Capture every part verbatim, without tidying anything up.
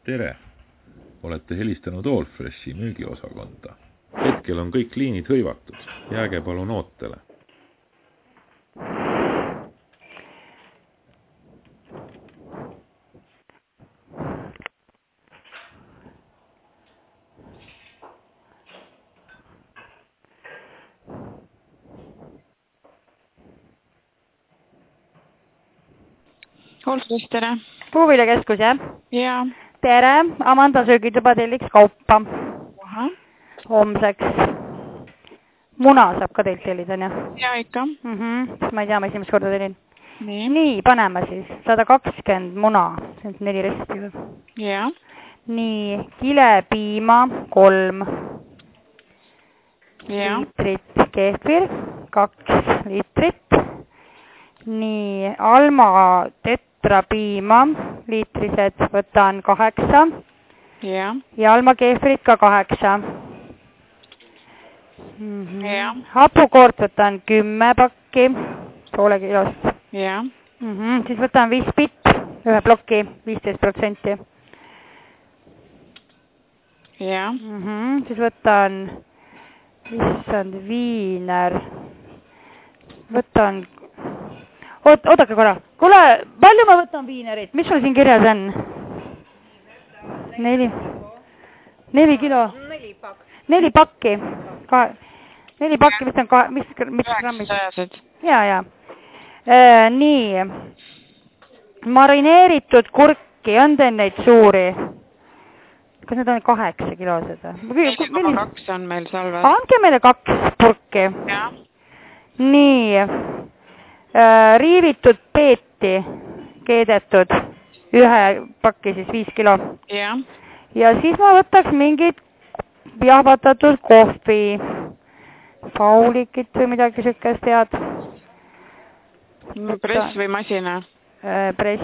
Tere! Olete helistanud Allfreshi müügiosakonda. Hetkel on kõik liinid hõivatud. Jääge palun ootele. Allfresh, tere. Puuviljakeskus, jah? Jaa. Tere, Amanda söögituba telliks kaupa. Aha. Homseks. Muna saab ka teilt tellida, on jah? Jaa, ikka. Mm -hmm. Ma ei tea, ma esimest korda tellin. Nii. Nii, paneme siis. sada kakskümmend muna. See on neli resti. Jaa. Nii, kilepiima kolm. Jaa. Liitrit kefir, kaks liitrit. Nii, Alma tetrapiima, liitrised võtan kaheksa. Jaa. Ja Alma keefrit ka kaheksa. Mm -hmm. Jaa. Hapukoort võtan kümme pakki, poole kilost. Jaa. Mm -hmm. Siis võtan vispit, ühe ploki, viisteist protsenti. Jaa. Mm -hmm. Siis võtan, issand, viiner. Võtan... Oot, oodake korra. Kuule, palju ma võtan viinerit? Mis sul siin kirjas on? Neli. Neli kilo? Neli pakki. Neli pakki. Ka... Neli pakki, mis on ka... Mis, mis grammid? Üheksasajased. Jaa, jaa. E, nii. Marineeritud kurki, on teil neid suuri? Kas need on kaheksa kilosed? neli koma kaks on meil salves. Andke meile kaks purki. Jaa. Nii. Riivitud peeti, keedetud, ühe pakki siis viis kilo. Jaa. Ja siis ma võtaks mingid jahvatatud kohvi, paulikit või midagi sükest head. Press või masina? Press.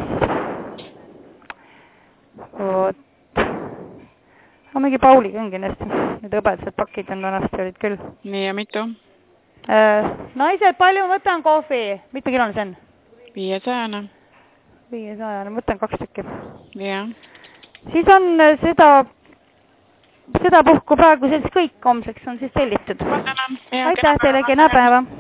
Oot. No, mingi paulik on kindlasti. Need õbedased pakid on vanasti olid küll. Nii ja mitu? Naised, palju võtan kohvi? Mitme kilone see on? Viiesajane. Viiesajane, võtan kaks tükki. Jaa. Siis on seda, seda puhku praegu siis kõik homseks on siis tellitud. Ma tänan. Aitäh teile, kena päeva.